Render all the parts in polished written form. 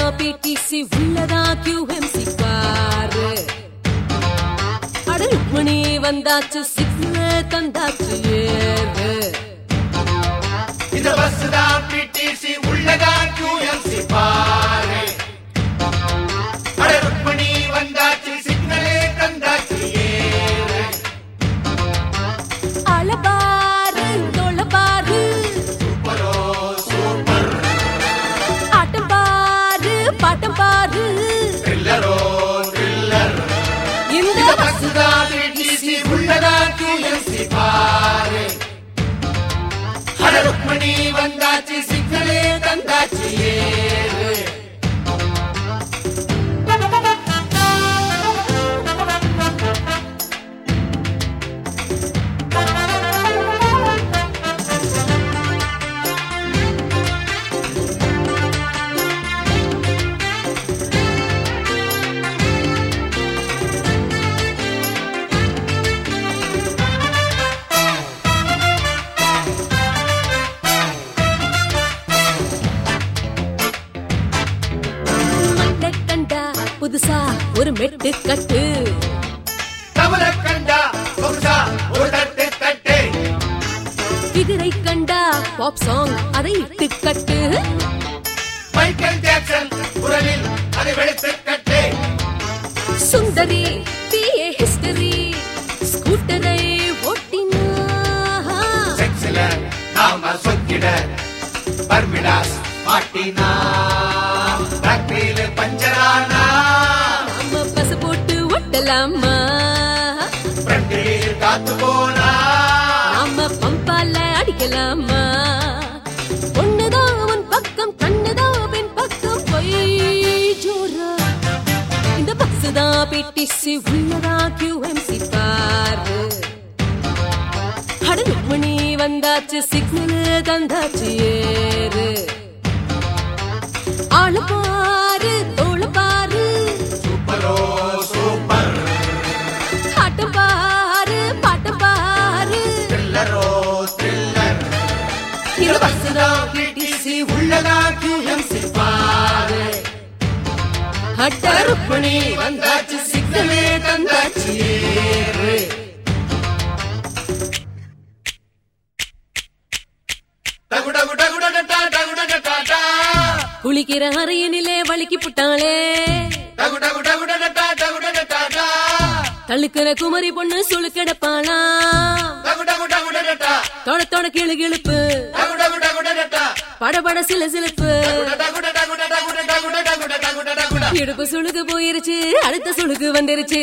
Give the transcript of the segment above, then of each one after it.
BDC உள்ளதா QMC பாரு. அட ருக்மணி வந்தாச்சு சிக்னல் தந்தாச்சு ஏறு. இந்த பஸ் தான் பிடிசி உள்ளதா QMC பாரு. அட ருக்மணி வந்தாச்சு சிக்னலே தந்தாச்சு ஏறு. அலபாரு தோளபாரு சூப்பரோ சூப்பர். ஆட்டம் பாரு பாட்டம் பாரு த்ரில்லரோ த்ரில்லர். இந்த பஸ் தான் பிடிசி உள்ளதா QMC பாரு. அட ருக்மணி வந்தாச்சு சிக்னலே தந்தாச்சு ஏறு. புதுசா ஒரு மெட்டு கட்டு தமிழ கண்டா புதுசா ஒரு தட்டு தட்டு. பிகரை கண்டா பாப் சாங் அதை இட்டு கட்டு. மைக்கேல் ஜாக்சன் குரலில் அதை வெளுத்து கட்டு. சுந்தரி பிஏ ஹிஸ்டரி ஸ்கூட்டரை ஓட்டினா. செக்ஸில நாம சொக்கிட பர்மிடாஸ் மாட்டினா. பேக்டீல பஞ்சரானா நம்ம பச போட்டு ஒட்டலாமா. பிரண்டில் காத்து போனா நாம பம்பால அடிக்கலாமா. ஒண்ணுதான் அவன் பக்கம் கண்ணுதான் பின் பக்கம் போய் ஜோரா. இந்த பஸ் தான் பிடிசி உள்ளதா QMC பாரு. அட ருக்மணி வந்தாச்சு சிக்னல் தந்தாச்சு ஏறு. ஆளு பாரு தோள பாரு சூப்பரோ சூப்பர். ஆட்டம் பாரு பாட்டம் பாரு த்ரில்லரோ த்ரில்லர். இந்த பஸ் தான் பிடிசி உள்ளதா QMC பாரு. அட ருக்மணி வந்தாச்சு சிக்னலே தந்தாச்சு ஏறு. டகுடகு டகுடடடா டகுடடடா. குளிக்கிற அறையினிலே வலிக்கி புட்டாளே. டகுடகு டகுடடடா டகுடடடா. தள்ளுக்கிற குமரி பொண்ணு சுழுக்கெடப்பாளா. டகுடகு டகுடடடா. தொட தொட கிளு கிளுப்பு டகுடகு டகுடடடா. படபட சில சிலுப்பு. டகுட டகுட டகுட டகுட டகுட டகுட டகுட. இடுப்பு சுழுக்கு போயிருச்சு அடுத்த சுழுக்கு வந்துருச்சு.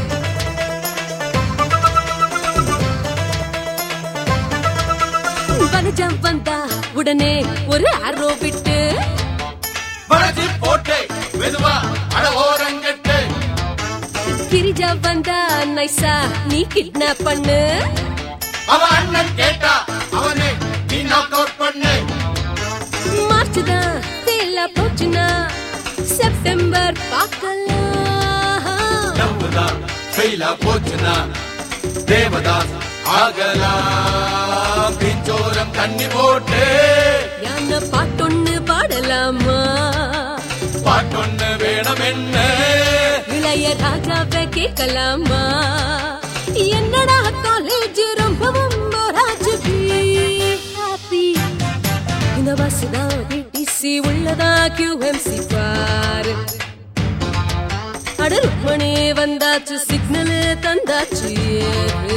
வனஜம் வந்தா உடனே ஒரு ஆரோ விட்டு. வளைச்சு போட்டு மெதுவா அட ஓரங்கட்டு. கிரிஜா வந்தா நைசா நீ கிட்னாப் பண்ணு. அவ அண்ணன் கேட்டா அவனை நீ நாக் அவுட் பண்ணு. மார்ச் தான் தேலா போச்சுனா செப்டம்பர் பார்க்கலாம். நம்புதான் ஃபெயிலா போச்சுனா தேவதாஸ் ஆகலாம். பிஞ்சோரம் தண்ணி போட்டு யானை பாட்டொன்னு பாடலாமா. பாட்டொன்னு வேணும் என்ன இளைய ராஜாவை கேட்கலாமா. என்னடா காலேஜ் ரொம்பவும் ராஜு ஹாப்பி. இந்த பஸ் தான் பிடிசி உள்ளதா QMC பாரு. அட ருக்மணி வந்தாச்சு சிக்னல் தந்தாச்சு ஏறு.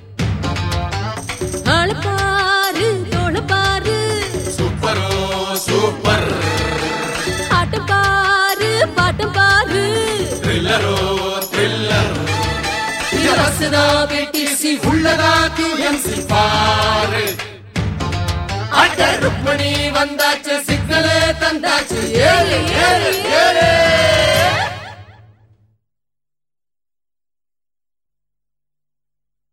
ஆளு பாரு தோள பாரு சூப்பரோ சூப்பர். ஆட்டம் பாரு பாட்டம் பாரு த்ரில்லரோ த்ரில்லர். இந்த பஸ் தான் பிடிசி உள்ளதா QMC பாரு. அட ருக்மணி வந்தாச்சு சிக்னலே தந்தாச்சு ஏறு ஏறு ஏறு.